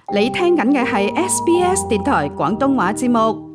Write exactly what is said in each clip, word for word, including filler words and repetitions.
你聽緊嘅係 S B S 電台廣東話節目。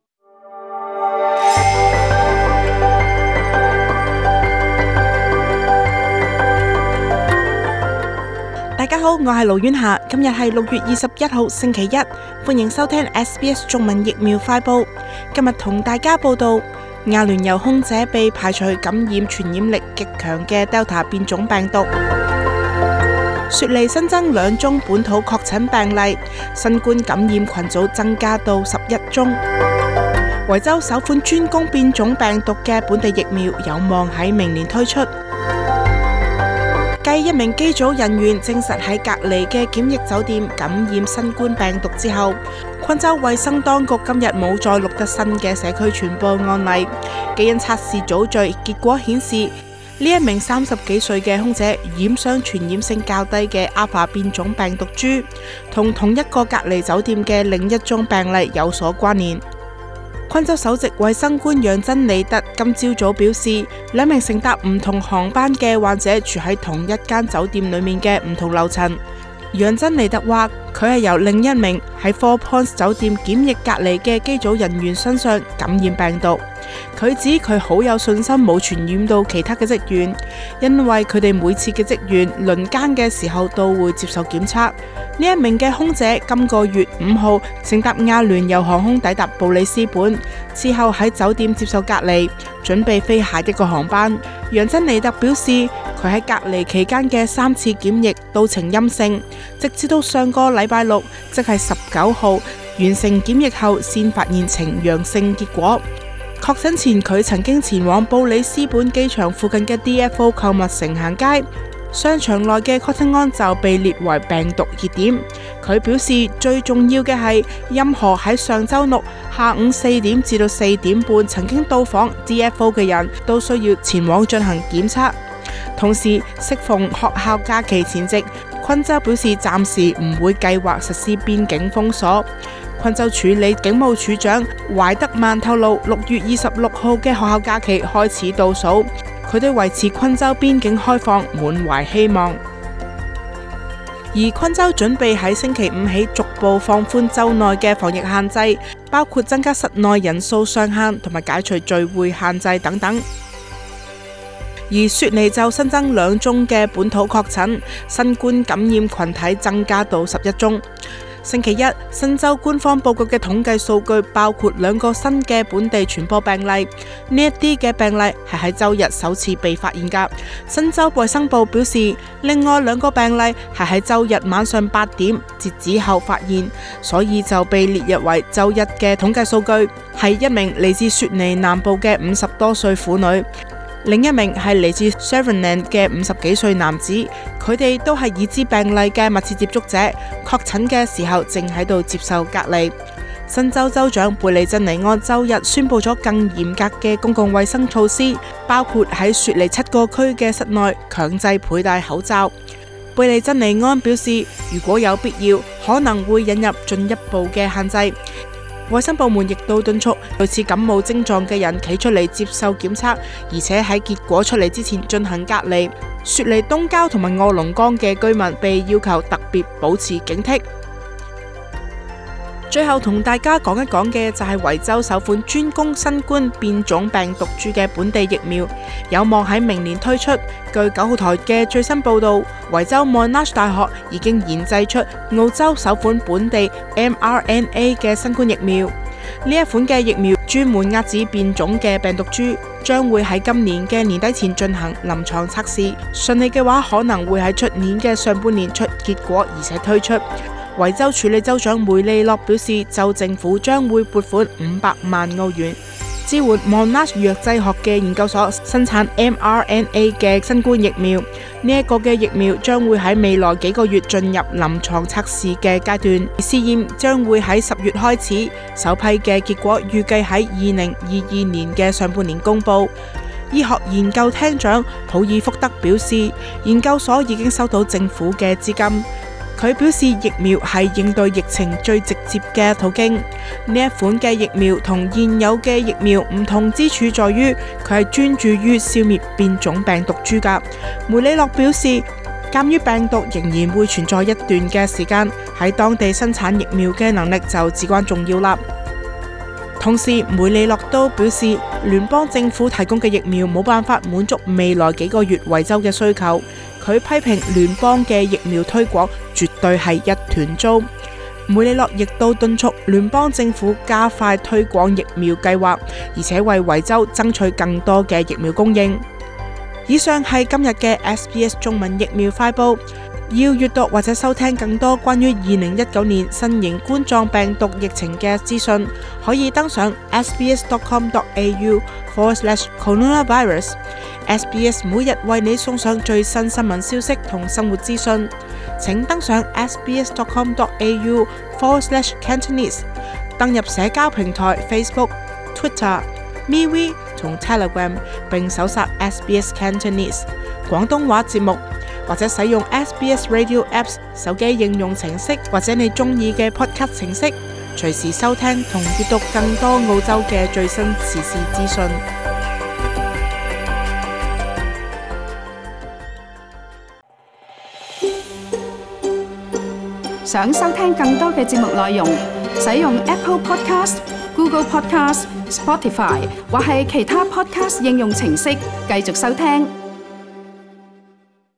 大家好，我係盧婉霞，今日係六月二十一號星期一，歡迎收聽 S B S 中文疫苗快報。今日同大家報道，阿聯酋空姐被排除感染傳染力極強嘅 Delta 變種病毒。雪梨新增兩宗本土確診病例，新冠感染群組增加到十一宗。維州首款專攻變種病毒嘅本地疫苗有望喺明年推出。繼一名機組人員證實喺隔離嘅檢疫酒店感染新冠病毒之後，昆州衛生當局今日冇再錄得新嘅社區傳播案例。基因測試組序結果顯示，呢一名三十幾歲嘅空姐染上傳染性較低嘅 Alpha 變種病毒株，同同一個隔離酒店嘅另一宗病例有所關聯。昆州首席衛生官楊珍妮特今朝早表示，兩名乘搭唔同航班嘅患者住喺同一間酒店裏面嘅唔同樓層。楊珍妮特話，佢係由另一名喺 Four Points 酒店檢疫隔離嘅機組人員身上感染病毒。佢指佢好有信心冇傳染到其他嘅職員，因為佢哋每次嘅職員輪更嘅時候都會接受檢測。呢一名嘅空姐今個月五號乘搭阿聯酋航空抵達布里斯本，之後喺酒店接受隔離，準備飛下一個航班。楊珍妮特表示，佢喺隔離期間嘅三次檢疫都呈陰性，直至到上個禮拜六，即係十九號完成檢疫後，先發現呈陽性結果。確診前，佢曾經前往布里斯本機場附近嘅 D F O 購物城行街，商場內嘅 Cotton On 就被列為病毒熱點。佢表示，最重要嘅係，任何喺上週六下午四點至到四點半曾經到訪 D F O 嘅人都需要前往進行檢測。同時，適逢學校假期前夕，昆州表示暫時唔會計劃實施邊境封鎖。昆州處理警務處長懷德曼透露，六月二十六號嘅學校假期開始倒數，佢對維持昆州邊境開放滿懷希望。而昆州準備喺星期五起逐步放寬州內嘅防疫限制，包括增加室內人數上限同埋解除聚會限制等等。而雪梨就新增兩宗嘅本土確診，新冠感染群體增加到十一宗。星期一，新州官方報告嘅統計數據包括兩個新嘅本地傳播病例，呢一啲嘅病例係喺周日首次被發現㗎。新州衛生部表示，另外兩個病例係喺周日晚上八點截止後發現，所以就被列入為周日嘅統計數據，係一名嚟自雪梨南部嘅五十多歲婦女。另一名係嚟自 Sheridan 嘅五十幾歲男子，佢哋都係已知病例嘅密切接觸者，確診嘅時候正喺度接受隔離。新州州長貝利珍尼安周日宣布咗更嚴格嘅公共衛生措施，包括喺雪梨七個區嘅室內強制佩戴口罩。貝利珍尼安表示，如果有必要，可能會引入進一步嘅限制。衛生部門亦都敦促類似感冒症狀嘅人企出嚟接受檢測，而且喺結果出嚟之前進行隔離。雪梨東郊同埋臥龍崗嘅居民被要求特別保持警惕。最後同大家講一講嘅就係維州首款專攻新冠變種病毒株嘅本地疫苗，有望喺明年推出。據九號台嘅最新報道，維州 Monash 大學已經研製出澳洲首款本地 M R N A 嘅新冠疫苗。呢一款嘅疫苗專門遏止變種嘅病毒株，將會喺今年嘅年底前進行臨床測試，順利嘅話可能會喺出年嘅上半年出結果，而且推出。維州處理州長梅利諾表示，州政府將會撥款五百萬澳元支援 Monash 藥劑學嘅研究所生產 M R N A 嘅新冠疫苗。呢一個嘅疫苗將會喺未來幾個月進入臨床測試嘅階段，試驗將會喺十月開始，首批嘅結果預計喺二零二二年嘅上半年公佈。醫學研究廳長普爾福德表示，研究所已經收到政府嘅資金。佢表示，疫苗係應對疫情最直接嘅途徑。呢一款嘅疫苗同現有嘅疫苗唔同之處在於，佢係專注於消滅變種病毒株㗎。梅里諾表示， 鑑於病毒仍然會存在一段嘅時間，喺當地生產疫苗嘅能力就至關重要啦。同時，梅利諾都表示，聯邦政府提供嘅疫苗冇辦法滿足未來幾個月維州嘅需求。佢批評聯邦嘅疫苗推廣絕對係一團糟。梅利諾亦都敦促聯邦政府加快推廣疫苗計劃，而且為維州爭取更多嘅疫苗供應。以上係今日嘅 S B S 中文疫苗快報。要閱讀或者收聽更多關於二零一九年新型冠狀病毒疫情嘅資訊，可以登上 sbs.com.au forward slash coronavirus。S B S 每日為你送上最新新聞消息同生活資訊，請登上 sbs.com.au forward slash Cantonese， 登入社交平台 Facebook、Twitter、MeWe 同 Telegram， 並搜索 S B S Cantonese 廣東話節目，或者使用 S B S Radio Apps 手機應用程式，或者你中意嘅 Podcast 程式，隨時收聽同閱讀更多澳洲嘅最新時事資訊。 想收聽更多嘅節目內容，使用 Apple Podcast、Google Podcast、Spotify 或係其他 Podcast 應用程式繼續收聽。